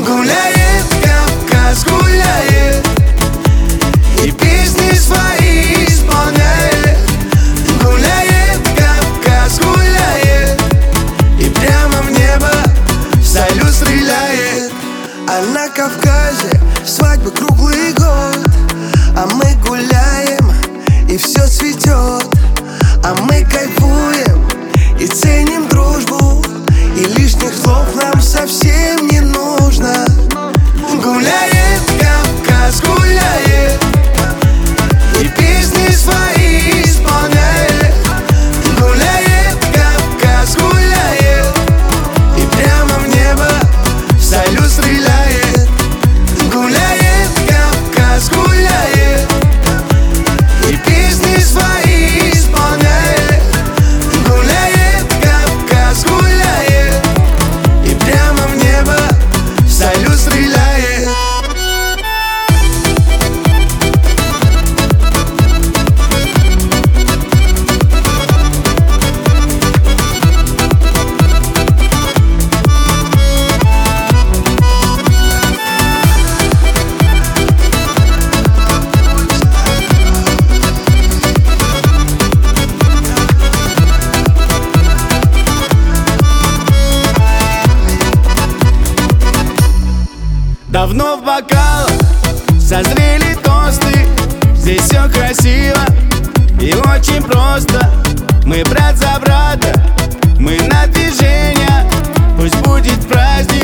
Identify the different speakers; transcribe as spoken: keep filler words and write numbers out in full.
Speaker 1: Гуляет Кавказ, гуляет, и песни свои исполняет. Гуляет Кавказ, гуляет, и прямо в небо салют стреляет. А на Кавказе свадьбы круглый год, а мы гуляем, и все цветет. А мы кайфуем и ценим дружбу, и лишних слов нам совсем не нужно. Гуляет Кавказ, гуляет, и песни свои исполняет. Гуляет Кавказ, гуляет, и прямо в небо салют стреляет. Гуляет Кавказ, гуляет, и песни свои исполняет. Гуляет Кавказ, гуляет, и прямо в небо салют стреляет.
Speaker 2: Давно в бокалах созрели тосты. Здесь все красиво и очень просто. Мы брат за брата, мы на движение. Пусть будет праздник.